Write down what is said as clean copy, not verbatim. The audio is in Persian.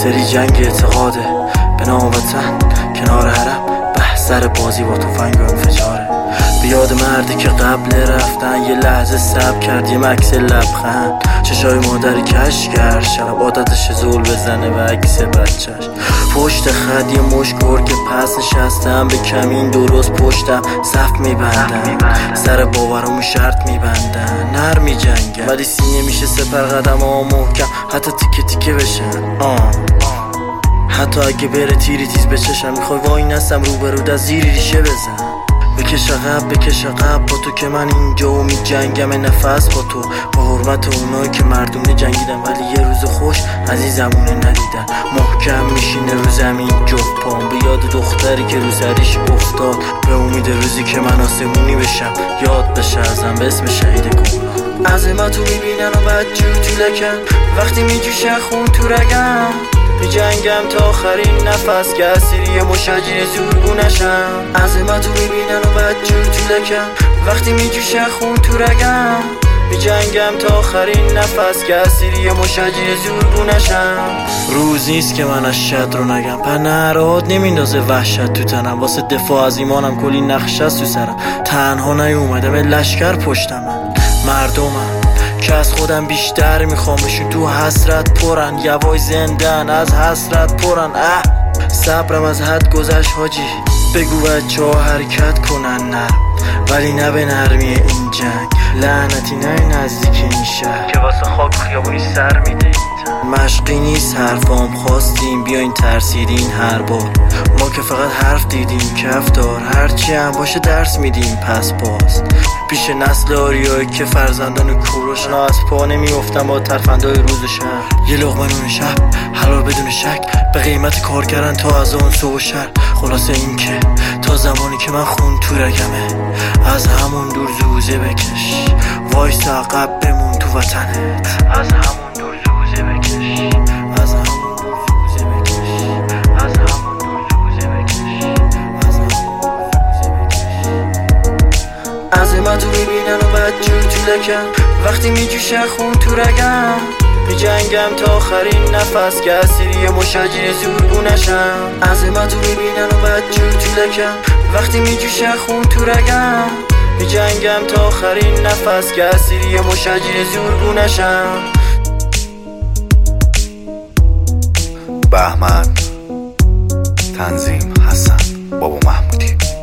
سری جنگ اعتقاده به نام وطن کنار حرم، بحثر بازی با تفنگ و انفجاره. به یاد مردی که قبل رفتن یه لحظه صبر کرد، یه مکس لبخند، چشای مادری کش کرد شب عادتش زول بزنه و عکس بچهش. پشت خط یه مش گرگ پس نشستم، به کمین درست پشتم صف میبندن، سر باورمو شرط میبندن، نر میجنگن ولی سینه میشه سپر قدم ها محکم، حتی تیکه تیکه بشن حتی اگه بره تیری تیز بچشم. میخوای وای نستم روبرود از زیری ریشه بزن، بکش عقب با تو که من اینجا و می جنگم نفس با تو، با حرمت اونایی که مردونه جنگیدن ولی یه روز خوش عزیزمونه ندیدن. محکم میشینه رو زمین جفت پام، به یاد دختری که رو سریش افتاد، به امید روزی که من آسمونی بشم، یاد بشه ازم به اسم شهید گمنام. عظمتو میبینن و بدجور تو لکن، وقتی میجوشه خون تو رگم، می جنگم تا آخرین نفس که اسیری مشجر زورگونشم. عظمتو میبینن و بدجور تو لکن، وقتی میجوشه خون تو رگم، می جنگم تا آخرین نفس که اسیری مشجر زورگونشم. روز نیست که من از شد رو نگم، پر نهرات نمیندازه وحشت تو تنم، واسه دفاع از ایمانم کلی نقش است تو سرم. تنها نیومدم لشکر پشتم، مردمم که از خودم بیشتر میخوامشون، تو حسرت پرن، یوای زندن از حسرت پرن. صبرم از حد گذشت حاجی، بگو بچه ها حرکت کنن نرم، ولی نه به نرمی این جنگ، لعنتی نه نزدیک این شهر که واسه خاک خیابونی سر میده. مشقی نیست حرفام، خواستیم بیاین ترسیدین هر بار، ما که فقط حرف دیدیم کفدار، هرچی هم باشه درس میدیم پس باز. پیش نسل آریایی که فرزندان کوروشن از پا نمیافتن با ترفندای روز و شهر، یه لقمه نون شب حلال بدون شک، به قیمت کار کردن تا از اون صبح و شهر. خلاصه این که تا زمانی که من خون تو رگمه، از همون دور زوزه بکش، وایس عقب بمون تو وطنت، از همون دور زوزه بکش، از همون دور زوزه بکش، از همون دور زوزه بکش، از همون دور زوزه بکش. عظمتو میبینن و بدجور تو لکن، وقتی میجوشه خون تو رگم، می جنگم تا آخرین نفس که اسیری مشجر زورگونشم. عظمتو میبینن و بدجور تو لکن، وقتی میجوشه خون تو رگم، می جنگم تا آخرین نفس که اسیری مشجر زورگونشم. بهمن، تنظیم حسن، بابا محمودی.